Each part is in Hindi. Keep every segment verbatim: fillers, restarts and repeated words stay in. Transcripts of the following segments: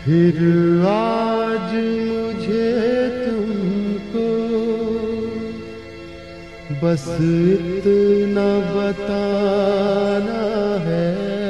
फिर आज मुझे तुमको बस इतना बताना है,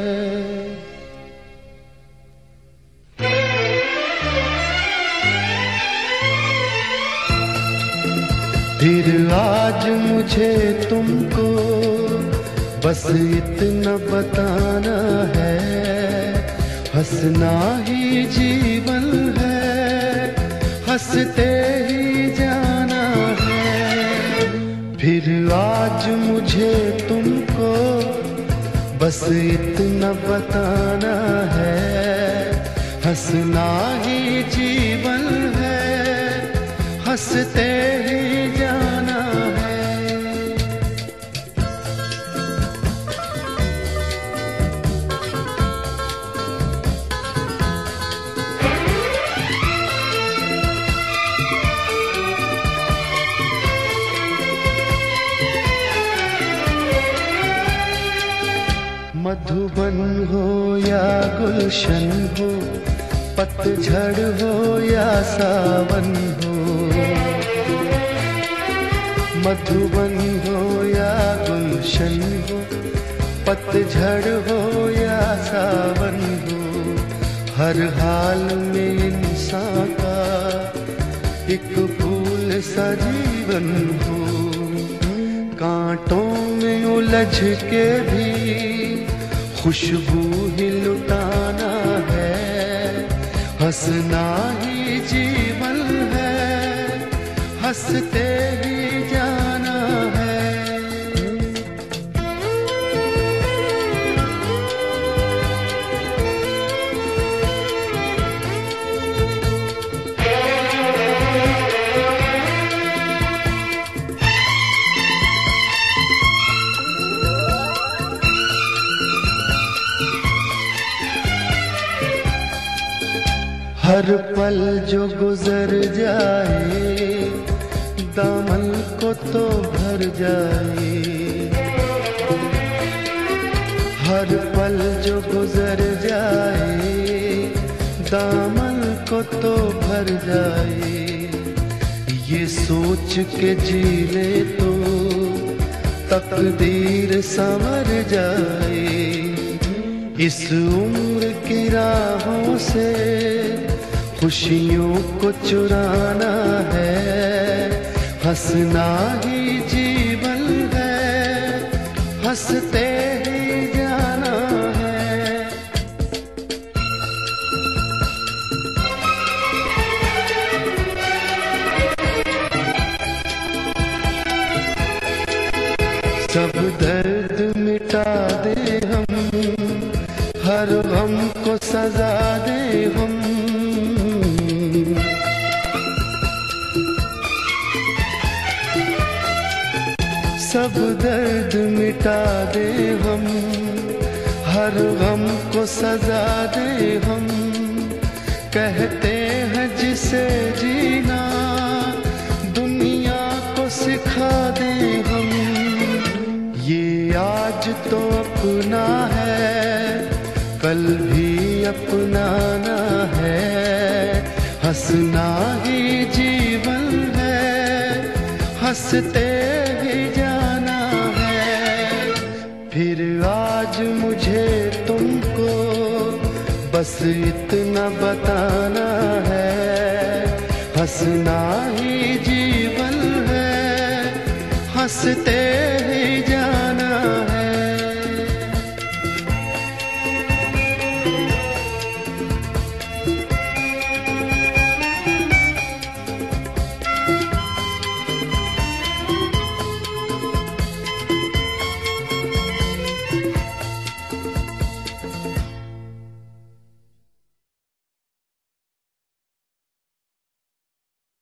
फिर आज मुझे तुमको बस इतना बताना है, हंसना ही जीवन है, हंसते ही जाना है। फिर आज मुझे तुमको बस इतना बताना है, हंसना ही जीवन है, हंसते ही जाना है। मधुबन हो या गुलशन हो, पतझड़ हो या सावन हो, मधुबन हो या गुलशन हो, पतझड़ हो या सावन हो, हर हाल में इंसान का एक फूल सा जीवन हो। कांटों में उलझ के भी खुशबू ही लुटाना है, हंसना ही जीवन है, हंसते ही जाना है। हर पल जो गुजर जाए दामन को तो भर जाए, हर पल जो गुजर जाए दामन को तो भर जाए। ये सोच के जी ले तो तकदीर संवर जाए। इस उम्र की राहों से खुशियों को चुराना है, हंसना ही जीवन है, हंसते ही जाना है। सब दर्द मिटा दे हम, हर गम को सजा दे हम, सब दर्द मिटा दे हम, हर गम को सजा दे हम। कहते हैं जिसे जीना दुनिया को सिखा दे हम। ये आज तो अपना है, कल भी अपनाना है, हंसना ही जीवन है, हंसते ही जाना है। फिर आज मुझे तुमको बस इतना बताना है, हंसना ही जीवन है, हंसते